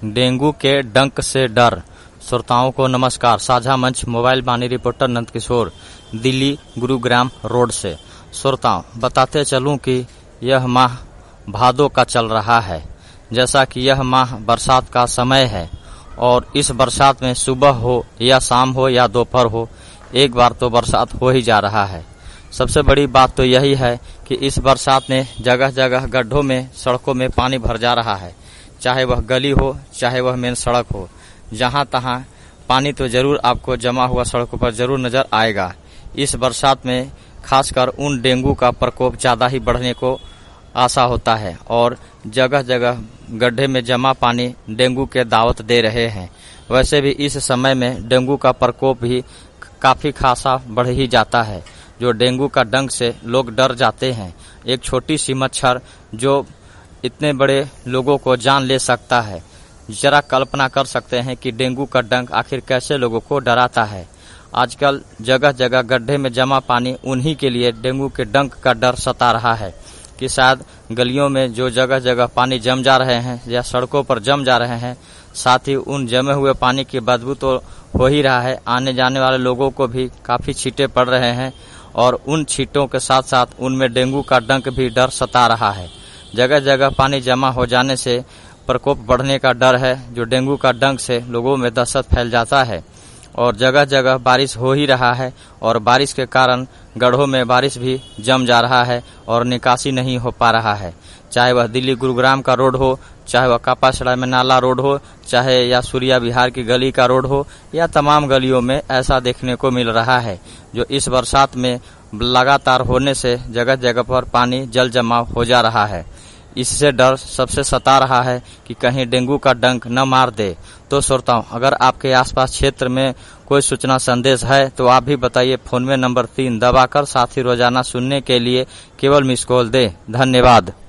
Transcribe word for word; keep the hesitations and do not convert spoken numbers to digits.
Dengue के डंक से डर। श्रोताओं को नमस्कार। साझा मंच mobile Bani reporter Nand Kishore, Delhi Gurugram road से। श्रोताओं, बताते चलूं कि यह माह भादों का चल रहा है। जैसा कि यह माह बरसात का समय है और इस बरसात में सुबह हो या शाम हो या दोपहर हो, एक बार तो बरसात हो ही जा रहा है। सबसे बड़ी बात तो यही है कि इस बरसात में जगह जगह गड्ढों में, सड़कों में पानी भर जा रहा है। चाहे वह गली हो, चाहे वह मेन सड़क हो, जहां तहां पानी तो जरूर आपको जमा हुआ सड़कों पर जरूर नजर आएगा। इस बरसात में खासकर उन डेंगू का प्रकोप ज्यादा ही बढ़ने को आशा होता है और जगह जगह गड्ढे में जमा पानी डेंगू के दावत दे रहे हैं। वैसे भी इस समय में डेंगू का प्रकोप भी काफी खासा बढ़ ही जाता है। जो डेंगू का डंक से लोग डर जाते हैं। एक छोटी सी मच्छर जो इतने बड़े लोगों को जान ले सकता है। जरा कल्पना कर सकते हैं कि डेंगू का डंक आखिर कैसे लोगों को डराता है। आजकल जगह जगह गड्ढे में जमा पानी उन्हीं के लिए डेंगू के डंक का डर सता रहा है कि शायद गलियों में जो जगह जगह पानी जम जा रहे हैं या सड़कों पर जम जा रहे हैं, साथ ही उन जमे हुए पानी की बदबू तो हो ही रहा है। आने जाने वाले लोगों को भी काफी छींटे पड़ रहे हैं और उन छींटों के साथ साथ उनमें डेंगू का डंक भी डर सता रहा है। जगह जगह पानी जमा हो जाने से प्रकोप बढ़ने का डर है। जो डेंगू का डंक से लोगों में दहशत फैल जाता है और जगह जगह बारिश हो ही रहा है और बारिश के कारण गड्ढों में बारिश भी जम जा रहा है और निकासी नहीं हो पा रहा है। चाहे वह दिल्ली गुरुग्राम का रोड हो, चाहे वह कापासड़ा में नाला रोड हो, चाहे या सूर्या विहार की गली का रोड हो, या तमाम गलियों में ऐसा देखने को मिल रहा है। जो इस बरसात में लगातार होने से जगह जगह पर पानी जल जमाव हो जा रहा है। इससे डर सबसे सता रहा है कि कहीं डेंगू का डंक न मार दे। तो श्रोताओं, अगर आपके आसपास क्षेत्र में कोई सूचना संदेश है तो आप भी बताइए। फोन में नंबर तीन दबाकर साथ ही रोजाना सुनने के लिए केवल मिस कॉल दे। धन्यवाद।